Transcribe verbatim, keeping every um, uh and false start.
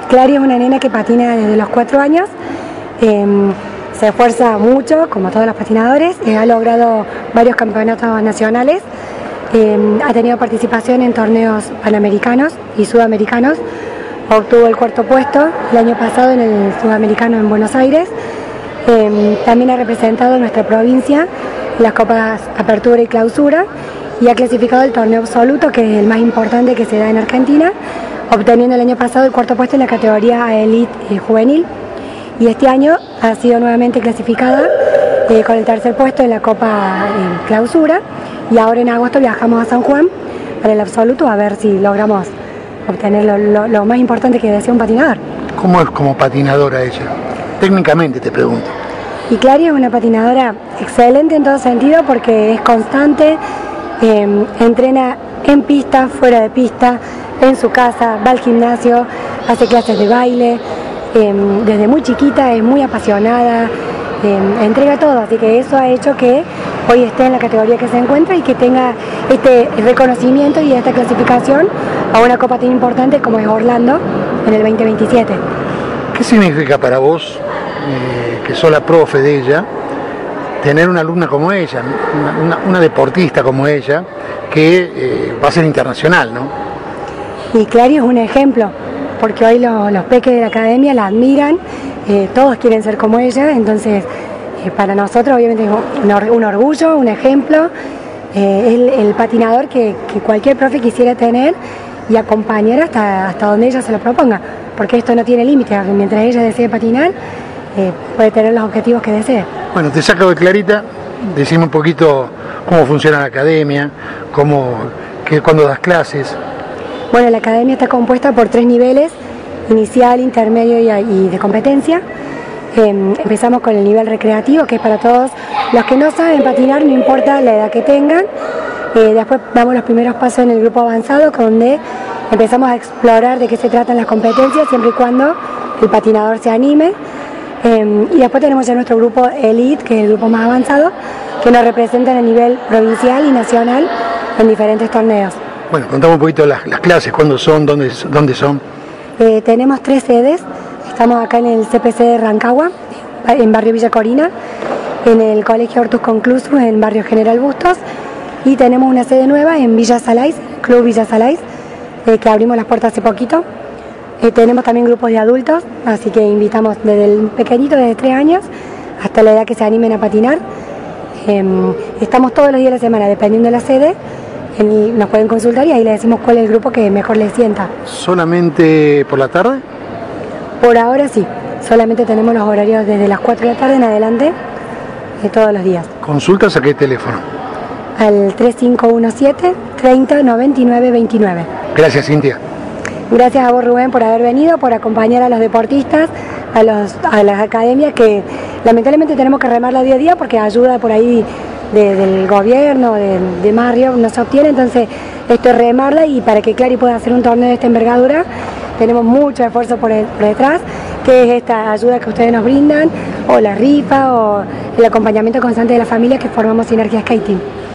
Clary es una nena que patina desde los cuatro años, eh, se esfuerza mucho, como todos los patinadores, eh, ha logrado varios campeonatos nacionales, eh, ha tenido participación en torneos panamericanos y sudamericanos, obtuvo el cuarto puesto el año pasado en el sudamericano en Buenos Aires, eh, también ha representado a nuestra provincia en las copas Apertura y Clausura y ha clasificado el torneo absoluto, que es el más importante que se da en Argentina, obteniendo el año pasado el cuarto puesto en la categoría Elite eh, Juvenil, y este año ha sido nuevamente clasificada eh, con el tercer puesto en la Copa eh, Clausura, y ahora en agosto viajamos a San Juan para el absoluto a ver si logramos obtener lo, lo, lo más importante que desea un patinador. ¿Cómo es como patinadora ella? Técnicamente te pregunto. Y Clary es una patinadora excelente en todo sentido porque es constante, eh, entrena en pista, fuera de pista, en su casa, va al gimnasio, hace clases de baile, eh, desde muy chiquita es muy apasionada, eh, entrega todo, así que eso ha hecho que hoy esté en la categoría que se encuentra y que tenga este reconocimiento y esta clasificación a una copa tan importante como es Orlando en el veinte veintisiete. ¿Qué significa para vos, eh, que sos la profe de ella, tener una alumna como ella, una, una, una deportista como ella, que eh, va a ser internacional, ¿no? Y Clary es un ejemplo, porque hoy lo, los peques de la academia la admiran, eh, todos quieren ser como ella, entonces eh, para nosotros obviamente es un, or un orgullo, un ejemplo, eh, el, el patinador que, que cualquier profe quisiera tener y acompañar hasta, hasta donde ella se lo proponga, porque esto no tiene límite, mientras ella desee patinar, eh, puede tener los objetivos que desee. Bueno, te saco de Clarita, decime un poquito cómo funciona la academia, cómo, que, cuándo das clases. Bueno, la academia está compuesta por tres niveles, inicial, intermedio y, y de competencia. Eh, empezamos con el nivel recreativo, que es para todos los que no saben patinar, no importa la edad que tengan. Eh, después damos los primeros pasos en el grupo avanzado, donde empezamos a explorar de qué se tratan las competencias, siempre y cuando el patinador se anime. Eh, y después tenemos ya nuestro grupo Elite, que es el grupo más avanzado, que nos representa a nivel provincial y nacional en diferentes torneos. Bueno, contame un poquito las, las clases, cuándo son, dónde, dónde son. Eh, tenemos tres sedes, estamos acá en el C P C de Rancagua, en barrio Villa Corina, en el Colegio Hortus Conclusus, en barrio General Bustos, y tenemos una sede nueva en Villa Salais, Club Villa Salais, eh, que abrimos las puertas hace poquito. Eh, tenemos también grupos de adultos, así que invitamos desde el pequeñito, desde tres años, hasta la edad que se animen a patinar. Eh, estamos todos los días de la semana, dependiendo de la sede, en, nos pueden consultar y ahí les decimos cuál es el grupo que mejor les sienta. ¿Solamente por la tarde? Por ahora sí, solamente tenemos los horarios desde las cuatro de la tarde en adelante, eh, todos los días. ¿Consultas a qué teléfono? Al tres cinco uno siete, treinta, noventa y nueve, veintinueve. Gracias, Cintia. Gracias a vos, Rubén, por haber venido, por acompañar a los deportistas, a, los, a las academias que lamentablemente tenemos que remarla día a día porque ayuda por ahí de, del gobierno, de, de Mario, no se obtiene, entonces esto es remarla, y para que Clary pueda hacer un torneo de esta envergadura tenemos mucho esfuerzo por, el, por detrás, que es esta ayuda que ustedes nos brindan, o la rifa, o el acompañamiento constante de la familia que formamos Sinergia Skating.